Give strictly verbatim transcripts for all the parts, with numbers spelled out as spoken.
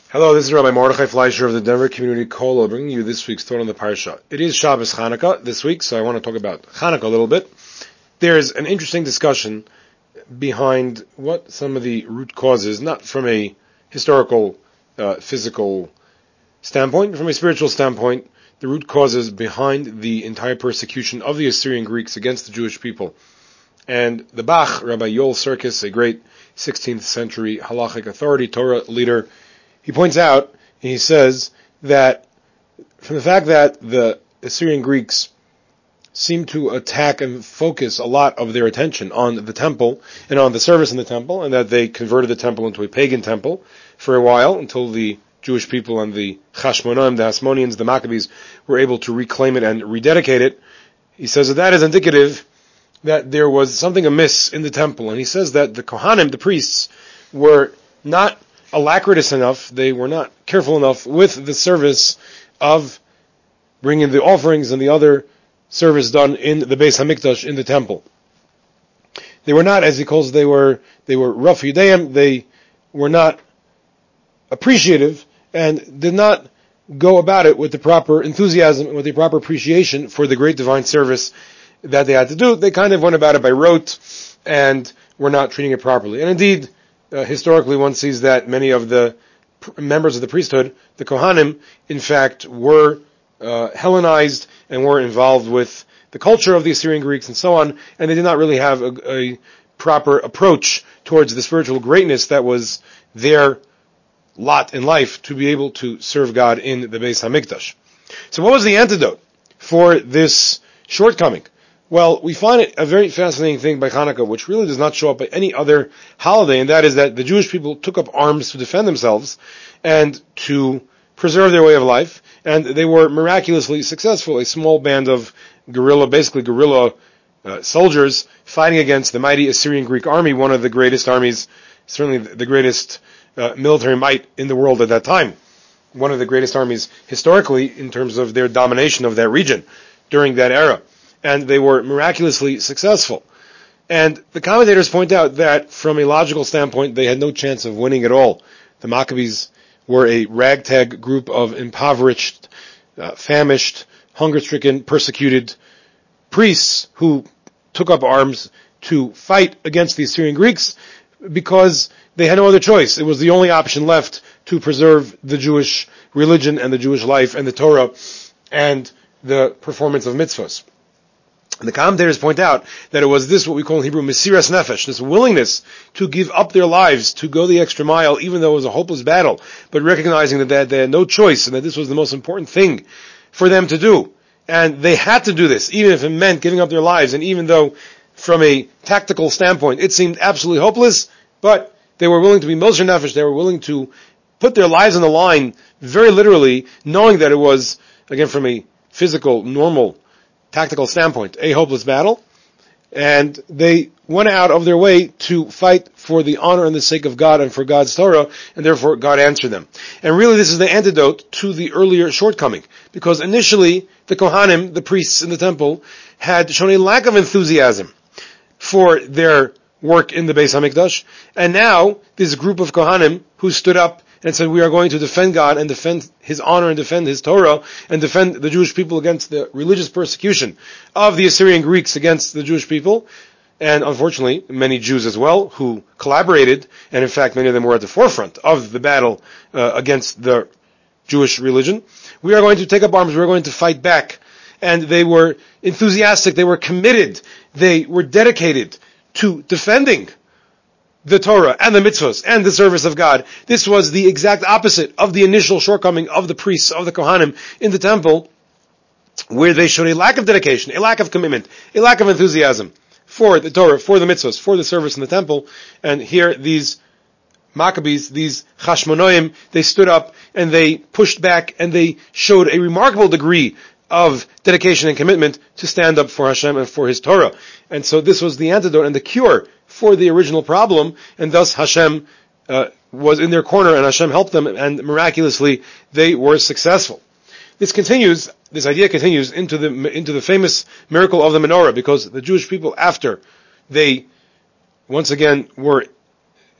Hello, this is Rabbi Mordechai Fleischer of the Denver Community Kolo, bringing you this week's thought on the Parsha. It is Shabbos Chanukah this week, so I want to talk about Chanukah a little bit. There's an interesting discussion behind what some of the root causes, not from a historical, uh, physical standpoint, but from a spiritual standpoint, the root causes behind the entire persecution of the Assyrian Greeks against the Jewish people. And the Bach, Rabbi Yoel Sirkis, a great sixteenth century halachic authority, Torah leader, he points out, he says, that from the fact that the Assyrian Greeks seem to attack and focus a lot of their attention on the temple and on the service in the temple, and that they converted the temple into a pagan temple for a while until the Jewish people and the Chashmonaim, the Hasmoneans, the Maccabees, were able to reclaim it and rededicate it. He says that that is indicative that there was something amiss in the temple, and he says that the Kohanim, the priests, were not alacritous enough, they were not careful enough with the service of bringing the offerings and the other service done in the Beis HaMikdash, in the temple. They were not, as he calls, they were, they were rough Yudaim, they were not appreciative, and did not go about it with the proper enthusiasm and with the proper appreciation for the great divine service that they had to do. They kind of went about it by rote, and were not treating it properly. And indeed, Uh, historically, one sees that many of the pr- members of the priesthood, the Kohanim, in fact, were uh, Hellenized and were involved with the culture of the Assyrian Greeks and so on, and they did not really have a, a proper approach towards the spiritual greatness that was their lot in life to be able to serve God in the Beis HaMikdash. So what was the antidote for this shortcoming? Well, we find it a very fascinating thing by Hanukkah, which really does not show up by any other holiday, and that is that the Jewish people took up arms to defend themselves and to preserve their way of life, and they were miraculously successful. A small band of guerrilla, basically guerrilla uh, soldiers, fighting against the mighty Assyrian Greek army, one of the greatest armies, certainly the greatest uh, military might in the world at that time. One of the greatest armies historically in terms of their domination of that region during that era. And they were miraculously successful. And the commentators point out that from a logical standpoint, they had no chance of winning at all. The Maccabees were a ragtag group of impoverished, uh, famished, hunger-stricken, persecuted priests who took up arms to fight against the Assyrian Greeks because they had no other choice. It was the only option left to preserve the Jewish religion and the Jewish life and the Torah and the performance of mitzvahs. And the commentators point out that it was this, what we call in Hebrew, Mesiras Nefesh, this willingness to give up their lives, to go the extra mile, even though it was a hopeless battle, but recognizing that they had, they had no choice and that this was the most important thing for them to do. And they had to do this, even if it meant giving up their lives, and even though from a tactical standpoint it seemed absolutely hopeless, but they were willing to be Mesiras Nefesh, they were willing to put their lives on the line, very literally, knowing that it was, again, from a physical, normal, tactical standpoint, a hopeless battle, and they went out of their way to fight for the honor and the sake of God and for God's Torah, and therefore God answered them. And really this is the antidote to the earlier shortcoming, because initially the Kohanim, the priests in the temple, had shown a lack of enthusiasm for their work in the Beis HaMikdash, and now this group of Kohanim who stood up and said, we are going to defend God and defend His honor and defend His Torah and defend the Jewish people against the religious persecution of the Assyrian Greeks against the Jewish people, and unfortunately many Jews as well who collaborated, and in fact many of them were at the forefront of the battle uh, against the Jewish religion. We are going to take up arms, we are going to fight back. And they were enthusiastic, they were committed, they were dedicated to defending the Torah and the mitzvahs and the service of God. This was the exact opposite of the initial shortcoming of the priests, of the Kohanim in the temple, where they showed a lack of dedication, a lack of commitment, a lack of enthusiasm for the Torah, for the mitzvahs, for the service in the temple. And here these Maccabees, these Chashmonaim, they stood up and they pushed back and they showed a remarkable degree of dedication and commitment to stand up for Hashem and for His Torah. And so this was the antidote and the cure for the original problem, and thus Hashem uh, was in their corner and Hashem helped them, and miraculously they were successful. This continues, this idea continues into the into the famous miracle of the menorah, because the Jewish people, after they once again were in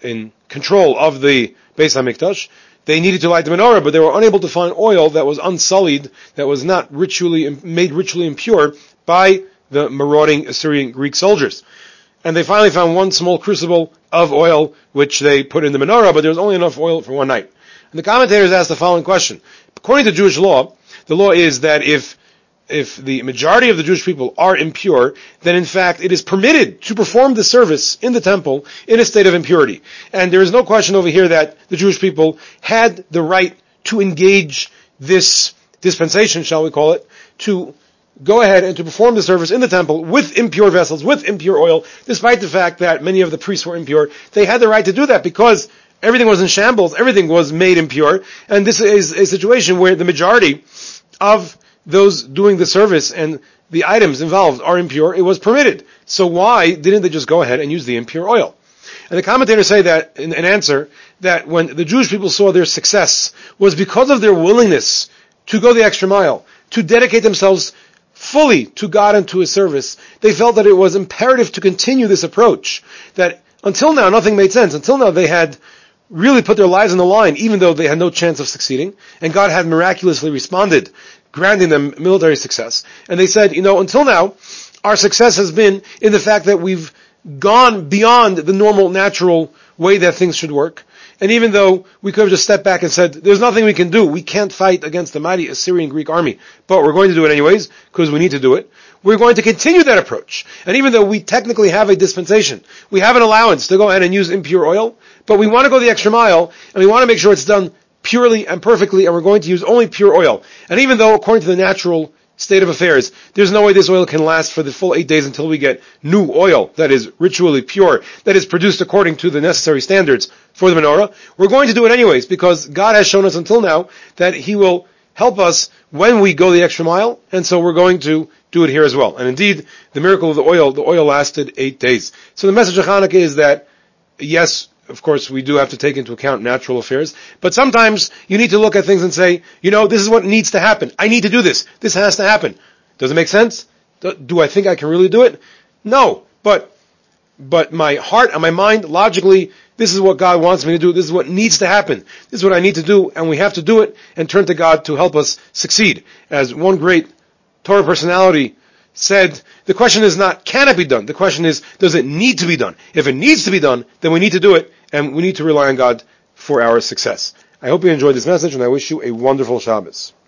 control of the Beis HaMikdash. They needed to light the menorah, but they were unable to find oil that was unsullied, that was not ritually made ritually impure by the marauding Assyrian Greek soldiers. And they finally found one small crucible of oil, which they put in the menorah, but there was only enough oil for one night. And the commentators asked the following question. According to Jewish law, the law is that if if the majority of the Jewish people are impure, then in fact it is permitted to perform the service in the temple in a state of impurity. And there is no question over here that the Jewish people had the right to engage this dispensation, shall we call it, to go ahead and to perform the service in the temple with impure vessels, with impure oil, despite the fact that many of the priests were impure. They had the right to do that because everything was in shambles, everything was made impure, and this is a situation where the majority of those doing the service and the items involved are impure. It was permitted. So why didn't they just go ahead and use the impure oil? And the commentators say that, in an answer, that when the Jewish people saw their success was because of their willingness to go the extra mile, to dedicate themselves fully to God and to His service. They felt that it was imperative to continue this approach, that until now nothing made sense. Until now they had really put their lives on the line, even though they had no chance of succeeding, and God had miraculously responded, granting them military success. And they said, you know, until now, our success has been in the fact that we've gone beyond the normal, natural way that things should work. And even though we could have just stepped back and said, there's nothing we can do, we can't fight against the mighty Assyrian Greek army, but we're going to do it anyways, because we need to do it, we're going to continue that approach. And even though we technically have a dispensation, we have an allowance to go ahead and use impure oil, but we want to go the extra mile, and we want to make sure it's done purely and perfectly, and we're going to use only pure oil. And even though, according to the natural state of affairs, there's no way this oil can last for the full eight days until we get new oil that is ritually pure, that is produced according to the necessary standards for the menorah. We're going to do it anyways, because God has shown us until now that He will help us when we go the extra mile, and so we're going to do it here as well. And indeed, the miracle of the oil, the oil lasted eight days. So the message of Hanukkah is that, yes, of course, we do have to take into account natural affairs, but sometimes you need to look at things and say, you know, this is what needs to happen. I need to do this. This has to happen. Does it make sense? Do, do I think I can really do it? No, but but my heart and my mind, logically, this is what God wants me to do. This is what needs to happen. This is what I need to do, and we have to do it and turn to God to help us succeed. As one great Torah personality said, the question is not, can it be done? The question is, does it need to be done? If it needs to be done, then we need to do it, and we need to rely on God for our success. I hope you enjoyed this message, and I wish you a wonderful Shabbos.